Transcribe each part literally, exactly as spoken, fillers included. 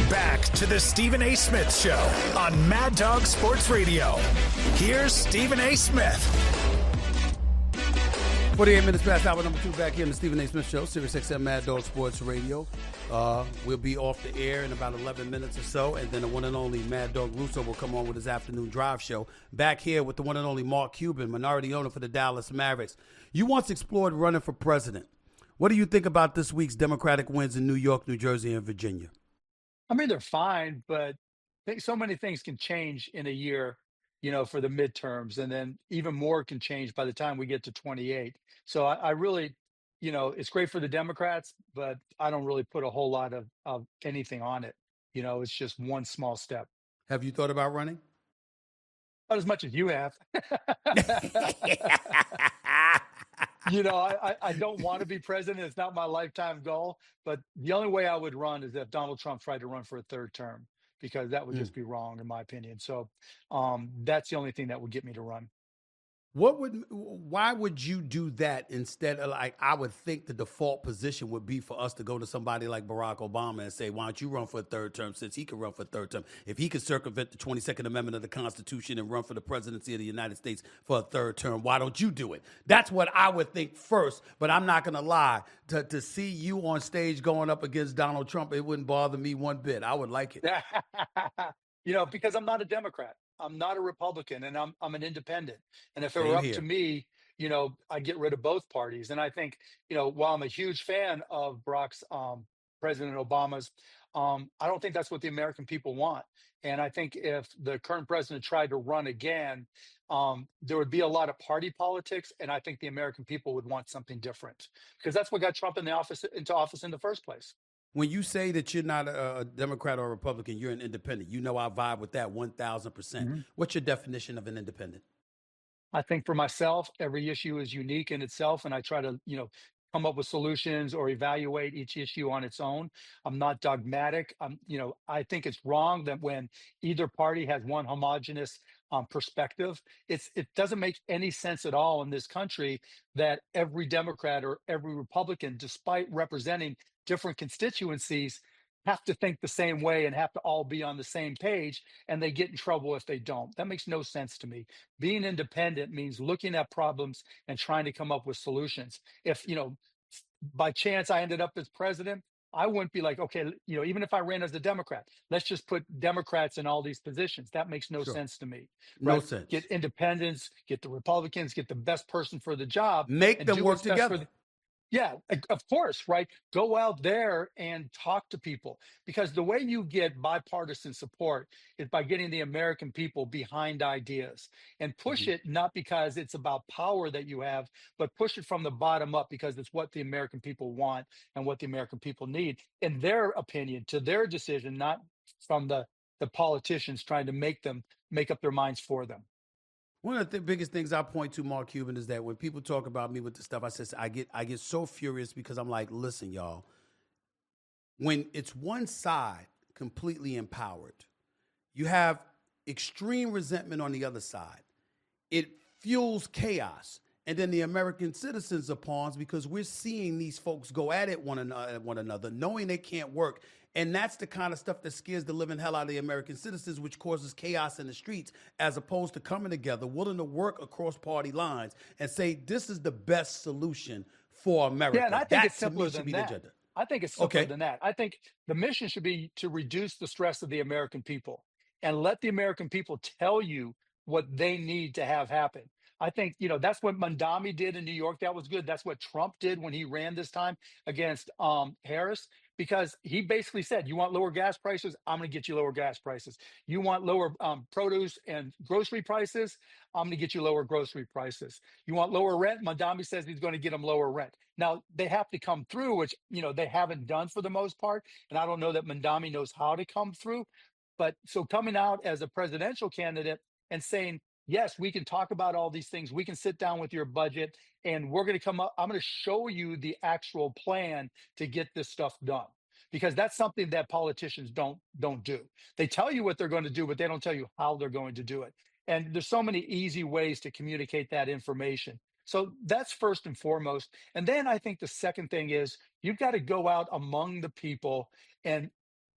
back to the Stephen A. Smith Show on Mad Dog Sports Radio. Here's Stephen A. Smith. forty-eight minutes past hour number two back here in the Stephen A. Smith Show, Sirius X M Mad Dog Sports Radio. Uh, we'll be off the air in about eleven minutes or so, and then the one and only Mad Dog Russo will come on with his afternoon drive show. Back here with the one and only Mark Cuban, minority owner for the Dallas Mavericks. You once explored running for president. What do you think about this week's Democratic wins in New York, New Jersey, and Virginia? I mean, they're fine, but I think so many things can change in a year, you know, for the midterms, and then even more can change by the time we get to twenty-eight. So I, I really, you know, it's great for the Democrats, but I don't really put a whole lot of, of anything on it. You know, it's just one small step. Have you thought about running? Not as much as you have. You know, I, I I don't want to be president. It's not my lifetime goal. But the only way I would run is if Donald Trump tried to run for a third term, because that would Mm. just be wrong, in my opinion. So um, that's the only thing that would get me to run. What would, why would you do that instead of, like, I would think the default position would be for us to go to somebody like Barack Obama and say, why don't you run for a third term, since he could run for a third term? If he could circumvent the twenty-second Amendment of the Constitution and run for the presidency of the United States for a third term, why don't you do it? That's what I would think first, but I'm not going to lie. To, to see you on stage going up against Donald Trump, it wouldn't bother me one bit. I would like it. You know, because I'm not a Democrat. I'm not a Republican, and I'm I'm an independent. And if it Same were up here. to me, you know, I'd get rid of both parties. And I think, you know, while I'm a huge fan of Barack's um, President Obama's, um, I don't think that's what the American people want. And I think if the current president tried to run again, um, there would be a lot of party politics, and I think the American people would want something different, because that's what got Trump in the office into office in the first place. When you say that you're not a, a Democrat or a Republican, you're an independent. You know I vibe with that one thousand percent. Mhm. What's your definition of an independent? I think for myself, every issue is unique in itself, and I try to, you know, come up with solutions or evaluate each issue on its own. I'm not dogmatic. I'm, you know, I think it's wrong that when either party has one homogenous um, perspective, it's it doesn't make any sense at all in this country that every Democrat or every Republican, despite representing different constituencies, have to think the same way and have to all be on the same page, and they get in trouble if they don't. That makes no sense to me. Being independent means looking at problems and trying to come up with solutions. If, you know, by chance I ended up as president, I wouldn't be like, okay, you know, even if I ran as a Democrat, let's just put Democrats in all these positions. That makes no Sure. sense to me. No Right? sense. Get independents, get the Republicans, get the best person for the job, Make and them do work what's best for together. the yeah, o- of course, right? Go out there and talk to people, because the way you get bipartisan support is by getting the American people behind ideas, and push Mhm. it not because it's about power that you have, but push it from the bottom up because it's what the American people want and what the American people need, in their opinion, to their decision, not from the the politicians trying to make them make up their minds for them. One of the th- biggest things I point to, Mark Cuban, is that when people talk about me with the stuff, I says I get I get so furious because I'm like, listen, y'all, when it's one side completely empowered, you have extreme resentment on the other side. It fuels chaos. And then the American citizens are pawns because we're seeing these folks go at it one another, at one another, knowing they can't work. And that's the kind of stuff that scares the living hell out of the American citizens, which causes chaos in the streets, as opposed to coming together, willing to work across party lines and say, this is the best solution for America. Yeah, and I think that, it's to me, simpler should than be the that. agenda. I think it's simpler Okay. than that. I think the mission should be to reduce the stress of the American people and let the American people tell you what they need to have happen. I think, you know, that's what Mandami did in New York. That was good. That's what Trump did when he ran this time against um, Harris, because he basically said, you want lower gas prices? I'm going to get you lower gas prices. You want lower um, produce and grocery prices? I'm going to get you lower grocery prices. You want lower rent? Mandami says he's going to get them lower rent. Now, they have to come through, which, you know, they haven't done for the most part. And I don't know that Mandami knows how to come through. But so coming out as a presidential candidate and saying, yes, we can talk about all these things. We can sit down with your budget, and we're going to come up. I'm going to show you the actual plan to get this stuff done, because that's something that politicians don't don't do. They tell you what they're going to do, but they don't tell you how they're going to do it. And there's so many easy ways to communicate that information. So that's first and foremost. And then I think the second thing is you've got to go out among the people and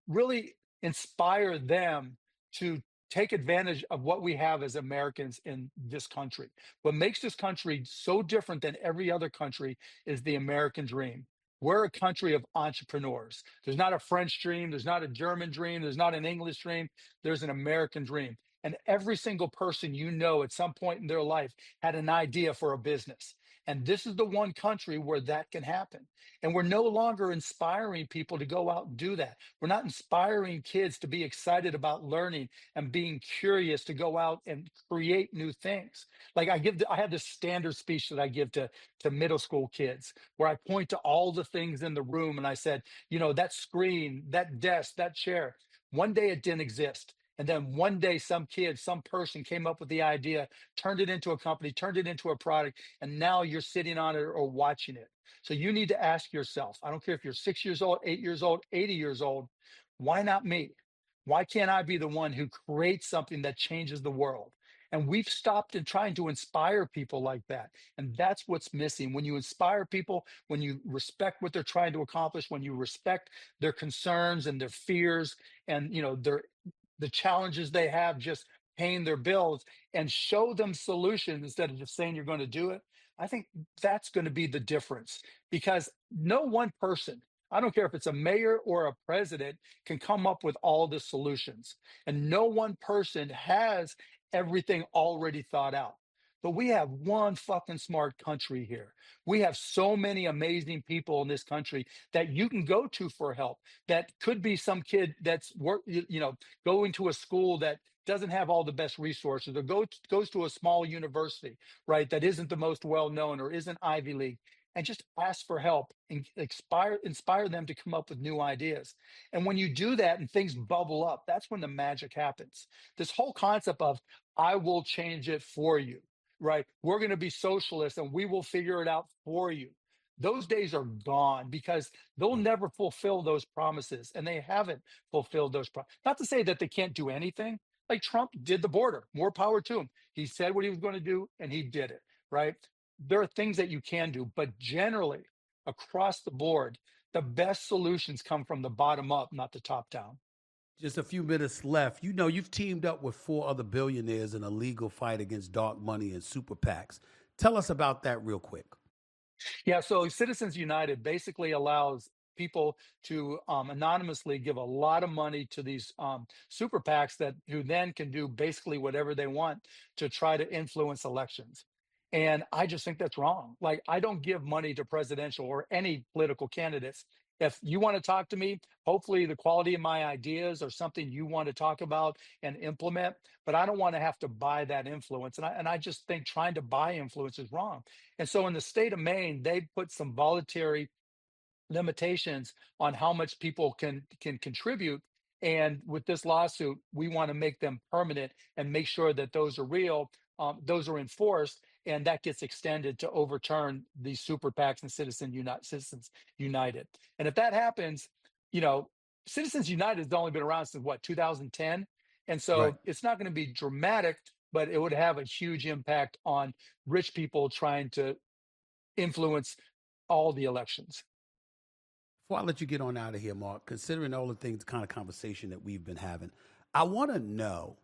really inspire them to take advantage of what we have as Americans in this country. What makes this country so different than every other country is the American dream. We're a country of entrepreneurs. There's not a French dream. There's not a German dream. There's not an English dream. There's an American dream. And every single person you know at some point in their life had an idea for a business. And this is the one country where that can happen. And we're no longer inspiring people to go out and do that. We're not inspiring kids to be excited about learning and being curious to go out and create new things. Like I give, the, I have this standard speech that I give to, to middle school kids where I point to all the things in the room and I said, you know, that screen, that desk, that chair, one day it didn't exist. And then one day, some kid, some person came up with the idea, turned it into a company, turned it into a product, and now you're sitting on it or watching it. So you need to ask yourself, I don't care if you're six years old, eight years old, eighty years old, why not me? Why can't I be the one who creates something that changes the world? And we've stopped in trying to inspire people like that. And that's what's missing. When you inspire people, when you respect what they're trying to accomplish, when you respect their concerns and their fears and, you know, their the challenges they have just paying their bills and show them solutions instead of just saying you're going to do it. I think that's going to be the difference because no one person, I don't care if it's a mayor or a president, can come up with all the solutions. And no one person has everything already thought out. But we have one fucking smart country here. We have so many amazing people in this country that you can go to for help. That could be some kid that's work, you know, going to a school that doesn't have all the best resources, or go, goes to a small university, right, that isn't the most well-known or isn't Ivy League, and just ask for help and inspire, inspire them to come up with new ideas. And when you do that and things bubble up, that's when the magic happens. This whole concept of, I will change it for you. Right. We're going to be socialists and we will figure it out for you. Those days are gone because they'll never fulfill those promises. And they haven't fulfilled those promises. Not to say that they can't do anything. Like Trump did the border. More power to him. He said what he was going to do and he did it. Right. There are things that you can do. But generally, across the board, the best solutions come from the bottom up, not the top down. Just a few minutes left. You know, you've teamed up with four other billionaires in a legal fight against dark money and super PACs. Tell us about that real quick. Yeah, so Citizens United basically allows people to um, anonymously give a lot of money to these um, super PACs that who then can do basically whatever they want to try to influence elections. And I just think that's wrong. Like, I don't give money to presidential or any political candidates. If you want to talk to me, hopefully the quality of my ideas are something you want to talk about and implement, but I don't want to have to buy that influence. And I, and I just think trying to buy influence is wrong. And so in the state of Maine, they put some voluntary limitations on how much people can can contribute. And with this lawsuit, we want to make them permanent and make sure that those are real, um, those are enforced, and that gets extended to overturn these super PACs and Citizen Uni- Citizens United. And if that happens, you know, Citizens United has only been around since what, two thousand ten? And so Right. it's not going to be dramatic, but it would have a huge impact on rich people trying to influence all the elections. Before I let you get on out of here, Mark, considering all the things, kind of conversation that we've been having, I want to know,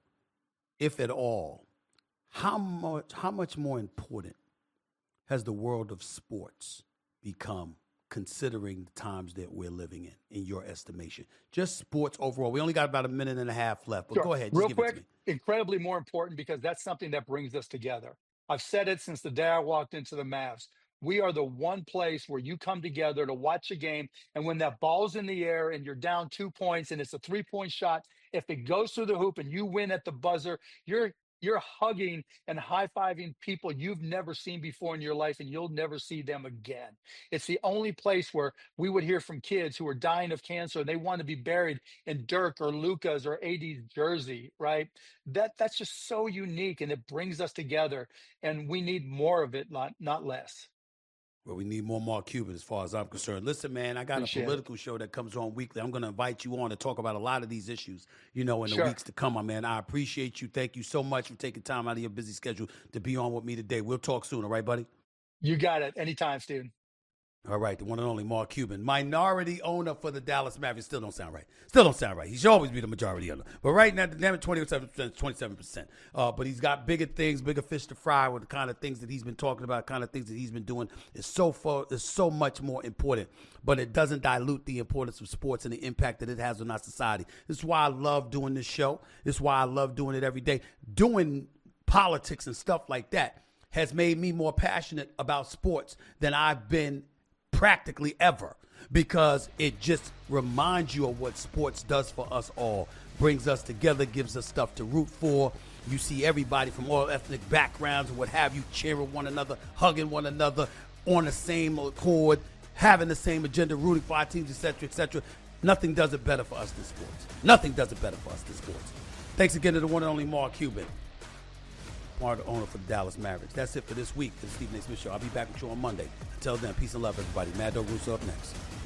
if at all, how much how much more important has the world of sports become, considering the times that we're living in, in your estimation? Just sports overall. We only got about a minute and a half left, but Sure. go ahead. Just Real give quick, it to me. incredibly more important because that's something that brings us together. I've said it since the day I walked into the Mavs. We are the one place where you come together to watch a game, and when that ball's in the air and you're down two points and it's a three-point shot, if it goes through the hoop and you win at the buzzer, you're you're hugging and high-fiving people you've never seen before in your life, and you'll never see them again. It's the only place where we would hear from kids who are dying of cancer and they want to be buried in Dirk or Luka's or A D's jersey, right? That that's just so unique, and it brings us together, and we need more of it, not not less. Well, we need more Mark Cuban as far as I'm concerned. Listen, man, I got Appreciate a it. political show that comes on weekly. I'm going to invite you on to talk about a lot of these issues, you know, in the Sure. weeks to come, my man. I appreciate you. Thank you so much for taking time out of your busy schedule to be on with me today. We'll talk soon, all right, buddy? You got it. Anytime, Steven. All right, the one and only Mark Cuban, minority owner for the Dallas Mavericks. Still don't sound right. Still don't sound right. He should always be the majority owner. But right now, damn it, twenty-seven percent, twenty-seven percent. Uh, but he's got bigger things, bigger fish to fry with the kind of things that he's been talking about, kind of things that he's been doing. Is so far, is so much more important. But it doesn't dilute the importance of sports and the impact that it has on our society. This is why I love doing this show. This is why I love doing it every day. Doing politics and stuff like that has made me more passionate about sports than I've been practically ever, because it just reminds you of what sports does for us all. Brings us together, gives us stuff to root for. You see everybody from all ethnic backgrounds and what have you cheering one another, hugging one another, on the same accord, having the same agenda, rooting for our teams, et cetera, et cetera. Nothing does it better for us than sports. Nothing does it better for us than sports. Thanks again to the one and only Mark Cuban, owner for the Dallas Mavericks. That's it for this week. It's the Stephen A. Smith Show. I'll be back with you on Monday. Until then, peace and love, everybody. Mad Dog Russo up next.